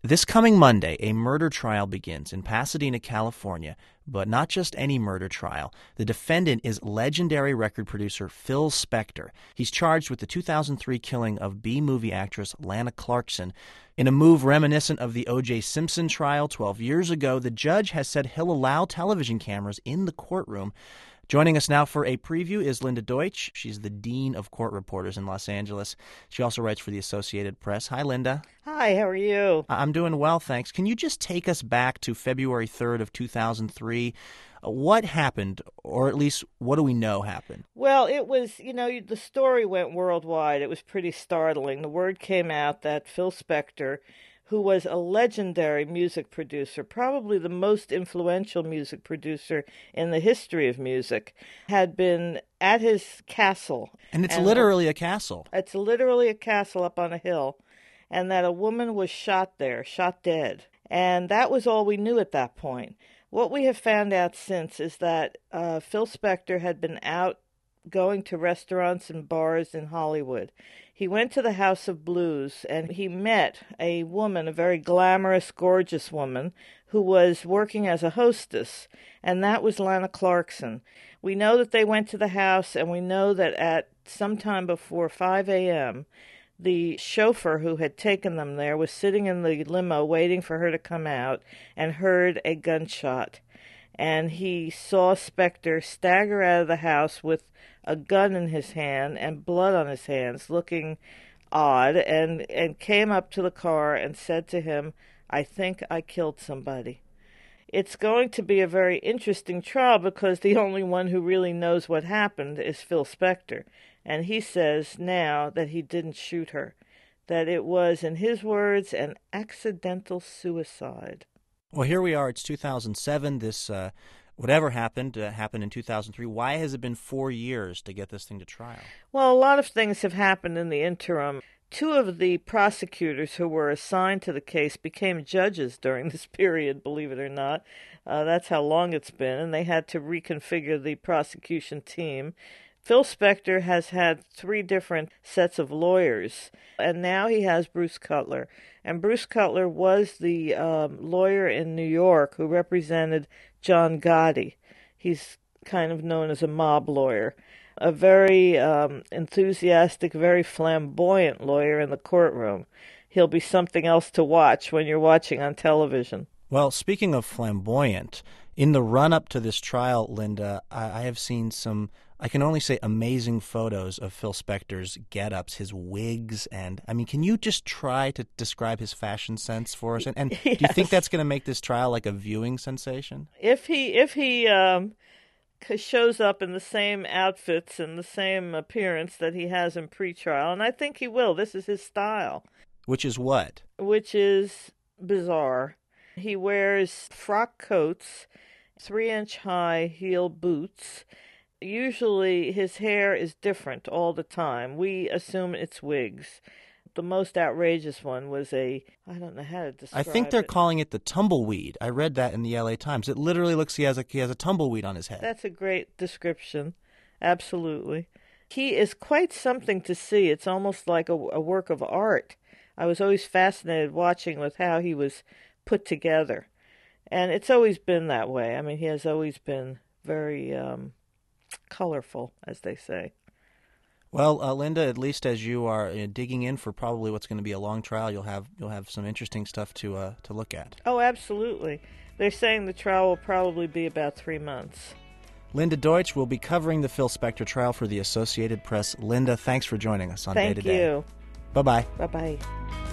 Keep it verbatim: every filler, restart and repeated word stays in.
This coming Monday, a murder trial begins in Pasadena, California, but not just any murder trial. The defendant is legendary record producer Phil Spector. He's charged with the two thousand three killing of B-movie actress Lana Clarkson. In a move reminiscent of the O J Simpson trial twelve years ago, the judge has said he'll allow television cameras in the courtroom. Joining us now for a preview is Linda Deutsch. She's the Dean of Court Reporters in Los Angeles. She also writes for the Associated Press. Hi, Linda. Hi, how are you? I'm doing well, thanks. Can you just take us back to February third of two thousand three? What happened, or at least what do we know happened? Well, it was, you know, the story went worldwide. It was pretty startling. The word came out that Phil Spector, who was a legendary music producer, probably the most influential music producer in the history of music, had been at his castle. And it's and literally a castle. It's literally a castle up on a hill, and that a woman was shot there, shot dead. And that was all we knew at that point. What we have found out since is that uh, Phil Spector had been out going to restaurants and bars in Hollywood. He went to the House of Blues, and he met a woman, a very glamorous, gorgeous woman, who was working as a hostess, and that was Lana Clarkson. We know that they went to the house, and we know that at some time before five a.m., the chauffeur who had taken them there was sitting in the limo waiting for her to come out and heard a gunshot. And he saw Spector stagger out of the house with a gun in his hand and blood on his hands, looking odd, and, and came up to the car and said to him, "I think I killed somebody." It's going to be a very interesting trial because the only one who really knows what happened is Phil Spector. And he says now that he didn't shoot her, that it was, in his words, an accidental suicide. Well, here we are. It's two thousand seven. This, uh, whatever happened, uh, happened in two thousand three. Why has it been four years to get this thing to trial? Well, a lot of things have happened in the interim. Two of the prosecutors who were assigned to the case became judges during this period, believe it or not. Uh, that's how long it's been, and they had to reconfigure the prosecution team. Phil Spector has had three different sets of lawyers, and now he has Bruce Cutler. And Bruce Cutler was the um, lawyer in New York who represented John Gotti. He's kind of known as a mob lawyer, a very um, enthusiastic, very flamboyant lawyer in the courtroom. He'll be something else to watch when you're watching on television. Well, speaking of flamboyant, in the run-up to this trial, Linda, I, I have seen some, I can only say amazing photos of Phil Spector's get-ups, his wigs, and, I mean, can you just try to describe his fashion sense for us? And, and yes. Do you think that's going to make this trial like a viewing sensation? If he, if he um, shows up in the same outfits and the same appearance that he has in pretrial, and I think he will, this is his style. Which is what? Which is bizarre. He wears frock coats, three-inch high heel boots. Usually his hair is different all the time. We assume it's wigs. The most outrageous one was a, I don't know how to describe it. I think they're it. calling it the tumbleweed. I read that in the L A Times. It literally looks he has a, he has a tumbleweed on his head. That's a great description. Absolutely. He is quite something to see. It's almost like a, a work of art. I was always fascinated watching with how he was put together. And it's always been that way. I mean, he has always been very um, colorful, as they say. Well, uh, Linda, at least as you are uh, digging in for probably what's going to be a long trial, you'll have you'll have some interesting stuff to uh, to look at. Oh, absolutely. They're saying the trial will probably be about three months. Linda Deutsch will be covering the Phil Spector trial for the Associated Press. Linda, thanks for joining us on Thank Day to Day. you. Bye-bye. Bye-bye.